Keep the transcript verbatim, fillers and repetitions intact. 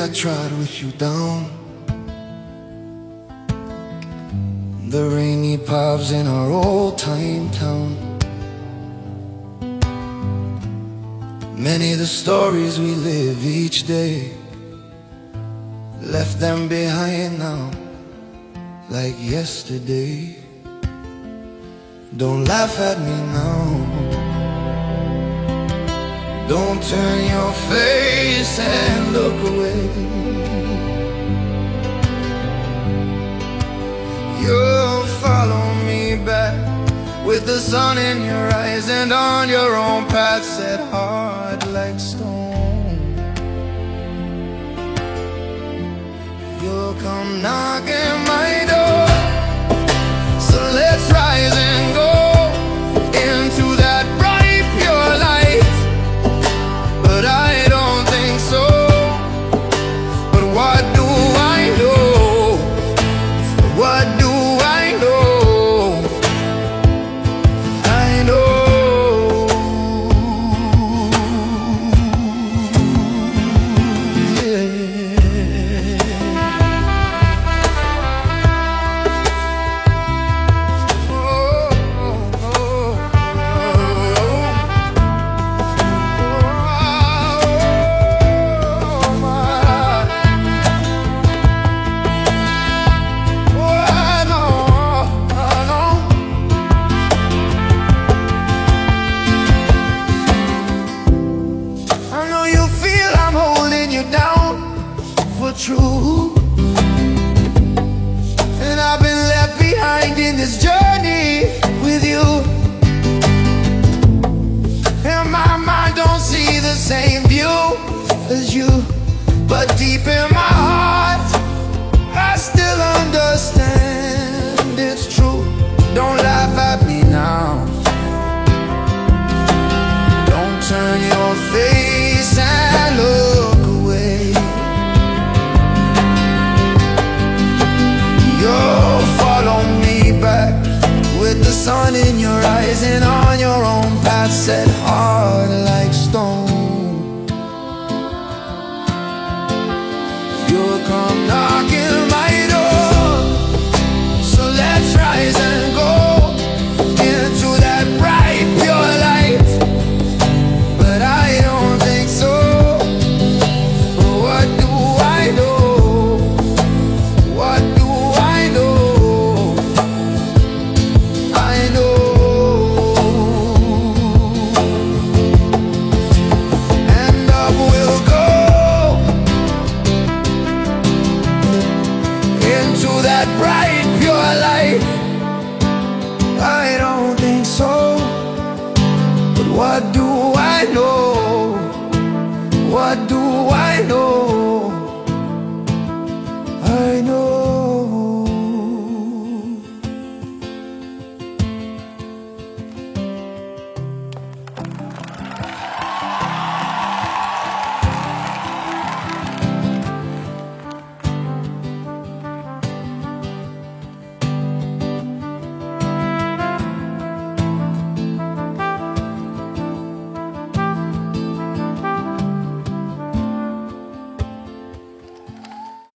I trod with you down the rainy paths in our old-time town. Many the stories we live each day, left them behind now like yesterday. Don't laugh at me now, don't turn your face and look away. You'll follow me back with the sun in your eyes and on your own path set hard like stone. You'll come knocking my door, so let's rise and go into that bright pure light. But I don't think so. But what do I know? What do I know? I know. True, and I've been left behind in this journey with you, and my mind don't see the same view as you, but deep in my heart I still understand it's true. Don't laugh at me now, don't turn your face and look away. You'll follow me back with the sun in your eyes and on your own path set hard like stone. You'll come knocking my door, so let's rise and go into that bright pure light. But I don't think so. But what do I know? What do that bright pure light? I don't think so. But what do I know? What do I know? I know.